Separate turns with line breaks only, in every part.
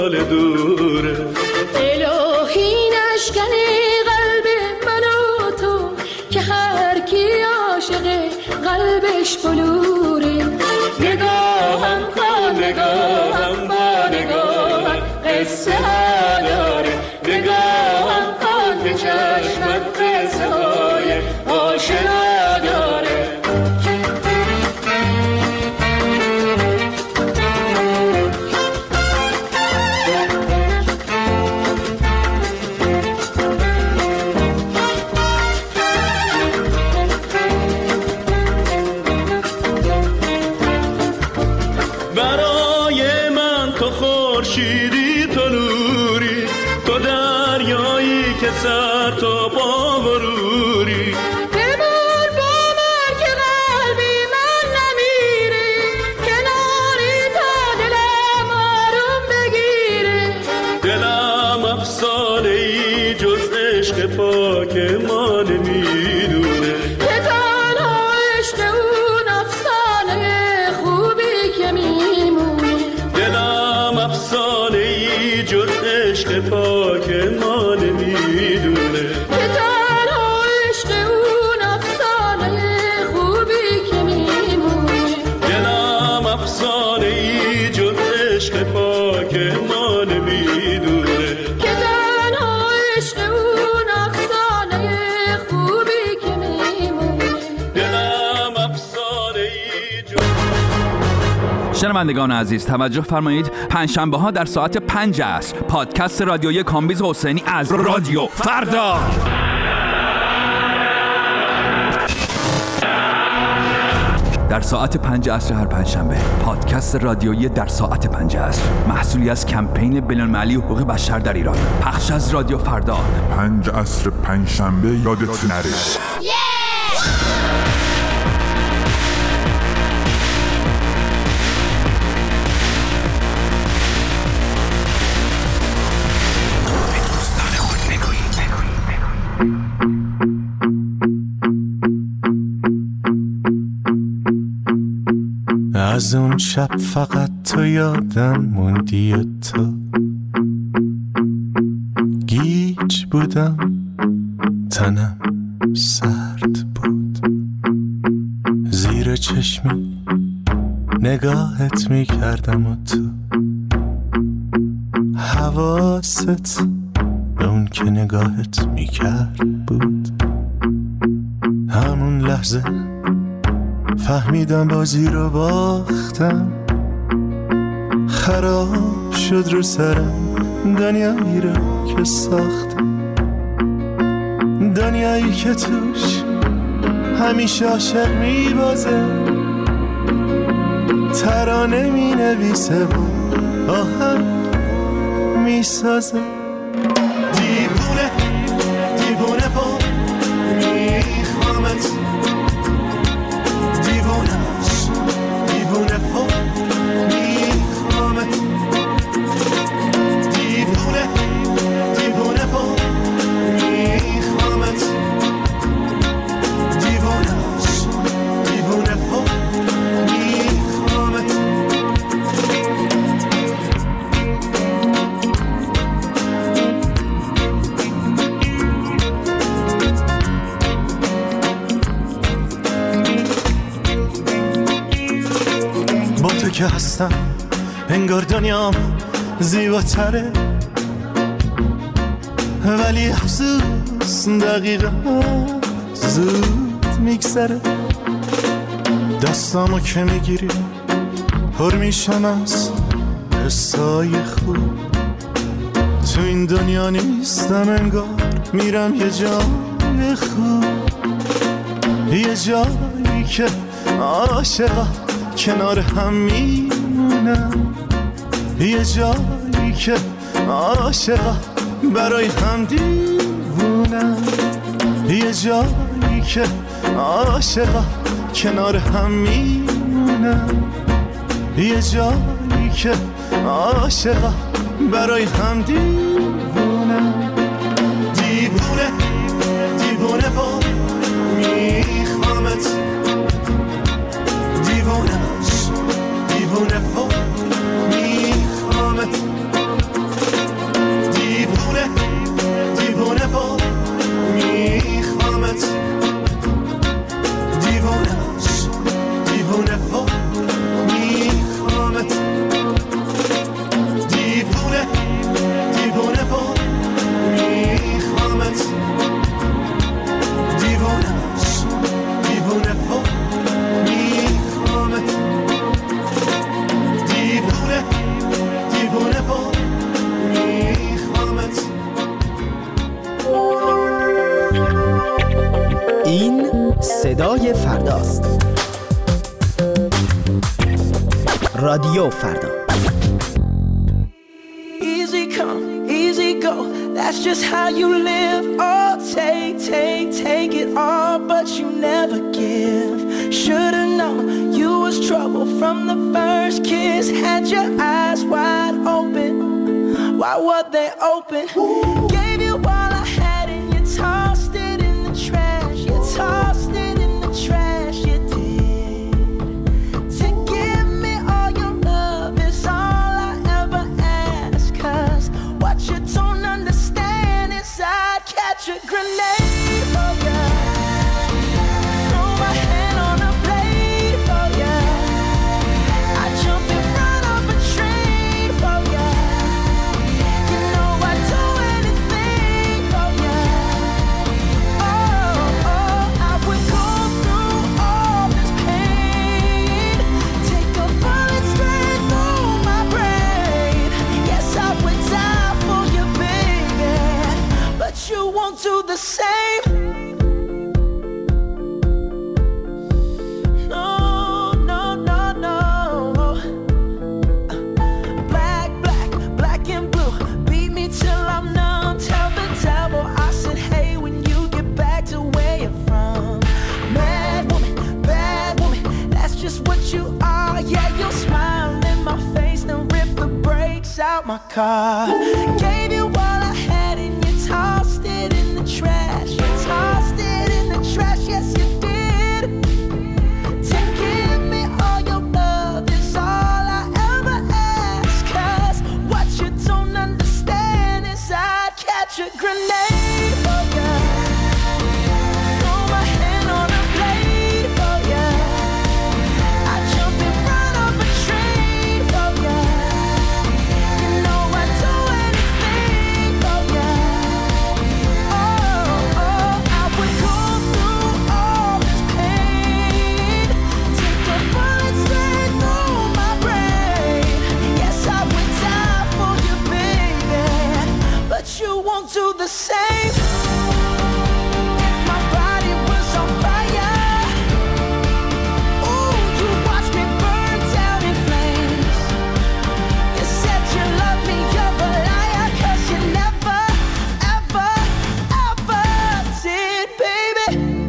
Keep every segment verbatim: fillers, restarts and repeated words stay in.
دوره
الهی نشکن قلب من و تو که هر کی عاشق قلبش بلوره.
نگاهم کن نگاهم با نگاهم قصه ها داره، نگاهم کن به چشمت قصه های آشنا داره. سر تا پا غروری
بمون با من که قلبی من نمیره، کناری تا دلم آروم بگیره.
دلم افسانه ای جز عشق پاک ما نمیدونه،
که تنها عشق اون افسانه خوبی که میمونه.
دلم افسانه ای جز عشق پاک ما نمیدونه،
که تنها عشق اون افسانه خوبی که میمونه.
دلم افسانه ای جز عشق پاک ما نمیدونه،
که تنها عشق اون افسانه خوبی که میمونه.
دلم افسانه ای جز.
شنوندگان عزیز توجه فرمایید، پنجشنبه ها در ساعت پنج است پادکست رادیویی کامبیز حسینی از رادیو فردا. در ساعت پنج عصر هر پنجشنبه پادکست رادیویی در ساعت پنج عصر، محصولی از کمپین بین‌المللی حقوق بشر در ایران، پخش از رادیو فردا.
پنج عصر پنجشنبه یادت نره.
از اون شب فقط تو یادم موندی و تو گیج بودم، تنم سرد بود، زیر چشمی نگاهت میکردم و تو حواست به اون که نگاهت میکرد بود. همون لحظه فهمیدم بازی رو باختم، خراب شد رو سرم دنیایی رو که ساختم، دنیایی که توش همیشه عاشق میبازه، ترانه مینویسه و آهنگ میسازه. دیوونه دیوونه و میخوامت، دیوونش دیوونه و میخوامت، دیوونه دیوونه و میخوامت، دیوونش دیوونه و میخوامت. با تو که هستم انگار دنیام زیباتره، ولی افسوس دقیقه زود میگذره. دستامو که میگیری پر میشم از حسای خوب، تو این دنیا نیستم انگار میرم یه جای خوب، یه جایی که عاشقا کنار هم میمونم، یه جایی که عاشقا برای هم دیوونم، یه جایی که عاشقا کنار هم میمونم، یه جایی که عاشقا برای هم دیوونم. دیوونه دیوونه و میخوامت، دیوونش دیوونه و میخوامت،
صدای فرداست. رادیو فردا.
Easy come, easy go, that's just how you live. Oh, take, take, take it all, but you never give. Should've known you was trouble from the first kiss. Had your eyes wide open, why were they open? Gave you all I had and you tossed it in the trash. You tossed it in the trash, you did. To give me all your love is all I ever ask. Cause what you don't understand is I'd catch a grenade for ya. Throw my hand on a blade for ya. I'd jump in front of a train for ya. You know I'd do anything for ya. Oh, oh, I would go through all this pain. Take a bullet straight through my brain. Yes, I would die for you, baby, but you won't do the same. No, no, no, no. Black, black, black and blue. Beat me till I'm numb. Tell the devil I said, hey, when you get back to where you're from. Mad woman, bad woman, that's just what you are. Yeah, you'll smile in my face, then rip the brakes out my car. Gave you all I had and you tossed it in the trash. You tossed it in the trash, yes you did. To give me all your love is all I ever ask. Cause what you don't understand is I'd catch a grenade for ya. Throw my hand on a blade for ya. I'd jump in front of a train for ya. You know I'd do anything for ya. Oh, oh, I would go through all this pain. Take a bullet straight through my brain. Yes, I would die for you, baby, but you won't do the same. If my body was on fire, ooh, you watch me burn down in flames. You said you loved me, you're a liar, cause you never, ever, ever did, baby.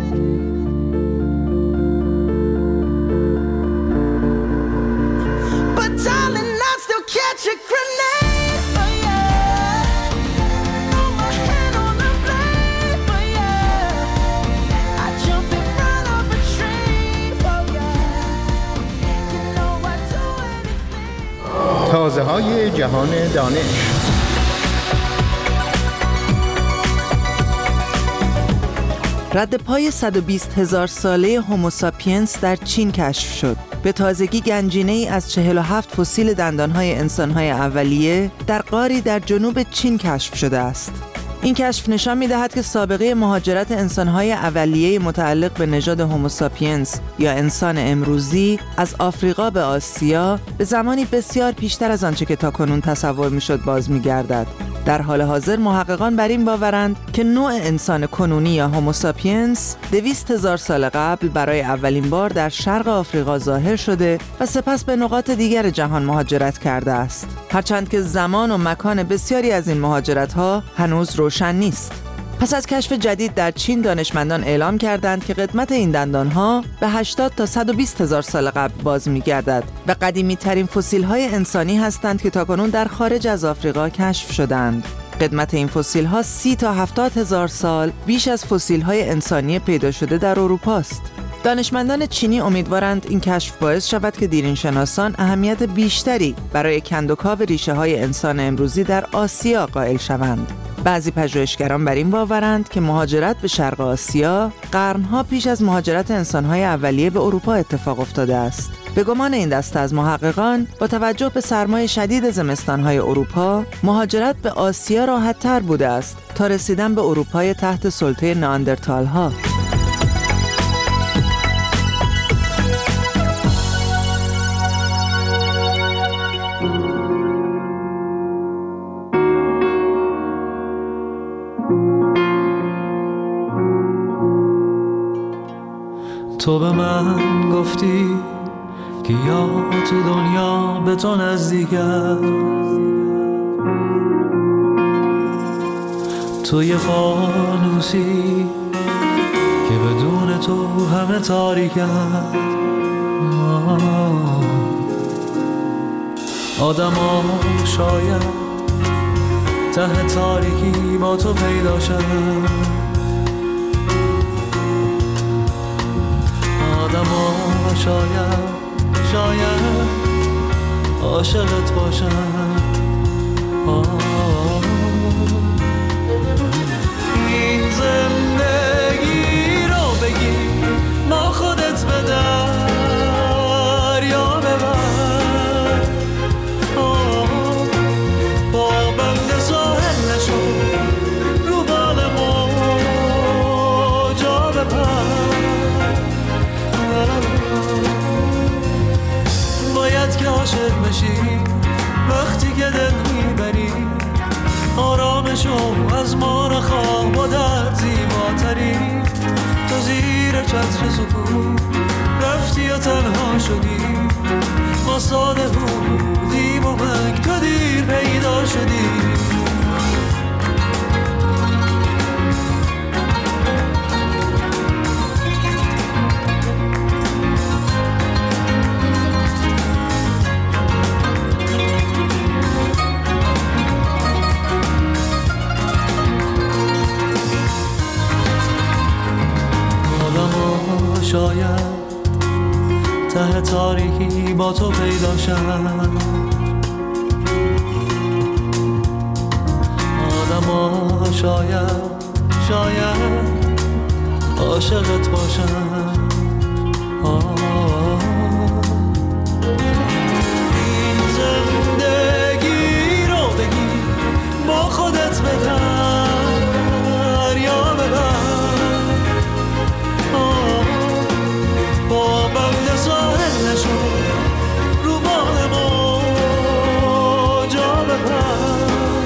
But darling, I'd still catch a grenade for ya. Throw my hand on the blade for ya. I'd jump in front of a train for ya. You know I'd do anything.
تازه های جهان دانش.
رد پای صد و بیست هزار ساله هوموساپینس در چین کشف شد. به تازگی گنجینه ای از چهل و هفت فسیل دندانهای انسانهای اولیه در غاری در جنوب چین کشف شده است. این کشف نشان می‌دهد که سابقه مهاجرت انسانهای اولیه متعلق به نژاد هوموساپینس یا انسان امروزی از آفریقا به آسیا به زمانی بسیار پیشتر از آنچه که تاکنون تصور می‌شد باز می‌گردد. در حال حاضر محققان بر این باورند که نوع انسان کنونی یا هوموساپینس دویست هزار سال قبل برای اولین بار در شرق آفریقا ظاهر شده و سپس به نقاط دیگر جهان مهاجرت کرده است. هرچند که زمان و مکان بسیاری از این مهاجرت‌ها هنوز روشن نیست. پس از کشف جدید در چین دانشمندان اعلام کردند که قدمت این دندانها به هشتاد تا صد و بیست هزار سال قبل باز می‌گردد و قدیمی ترین فسیل‌های انسانی هستند که تاکنون در خارج از آفریقا کشف شدند. قدمت این فسیل‌ها سی تا هفتاد هزار سال بیش از فسیل‌های انسانی پیدا شده در اروپا است. دانشمندان چینی امیدوارند این کشف باعث شود که دیرینشناسان اهمیت بیشتری برای کندوکاو ریشه‌های انسان امروزی در آسیا قائل شوند. بعضی پژوهشگران بر این باورند که مهاجرت به شرق آسیا قرنها پیش از مهاجرت انسان‌های اولیه به اروپا اتفاق افتاده است. به گمان این دسته از محققان با توجه به سرمای شدید زمستان‌های اروپا، مهاجرت به آسیا راحت‌تر بوده است تا رسیدن به اروپای تحت سلطه نئاندرتال‌ها.
تو به من گفتی که یا تو دنیا به تو نزدیکم، تو یه فانوسی که بدون تو همه تاریکم. آدم ها شاید ته تاریکی با تو پیدا شدن، آدم ها شاید شاید عاشقت باشن. این زندگی رو بگی با خودت به دریا ببر، با بند ساحل نشو رو بال موجا بپر. باید که عاشق بشی وقتی که دل میبری، آرامشو از ما نخواه با درد زیباتری. تو زیر چتر سکون رفتی و تنها شدی، ما ساده بودیم و منگ تو دیر پیدا شدی. شاید ته تاریکی با تو پیدا شدن، آدم ها شاید شاید عاشقت باشن. این زندگی رو بگی با خودت به دریا ببر، با بند ساحل نشو رو بال موجا بپر.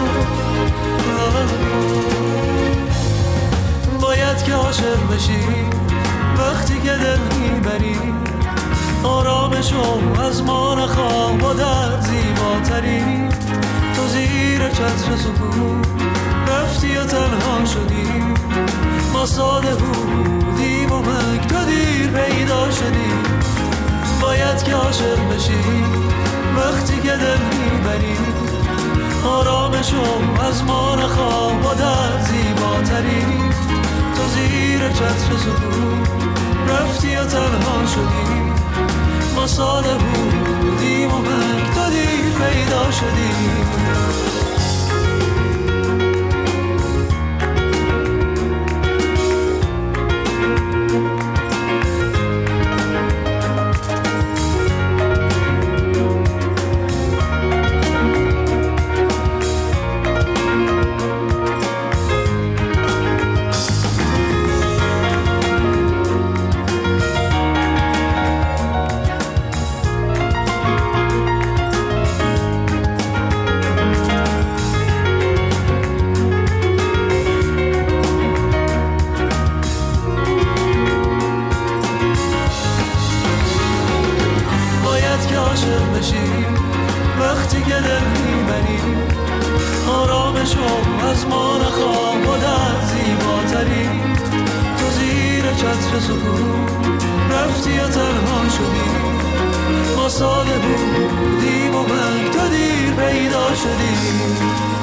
باید که عاشق بشی وقتی که دل میبری، آرامشو از ما نخواه با درد زیباتری. تو زیر چتر سکون رفتی و تنها شدی، ما ساده بودیم و منگ تو دیر پیدا شدی. باید که عاشق بشی وقتی که دل میبری، آرامشو از ما نخواه با درد زیباتری. تو زیر چتر سکون رفتی و تنها شدی، ما ساده بودیم و منگ تو دیر پیدا شدی. وقتی که دل میبری، آرامشو از ما نخواه با درد زیباتری. تو زیر چتر سکون رفتی و تنها شدی، ما ساده بودیم و منگ تو دیر پیدا شدی.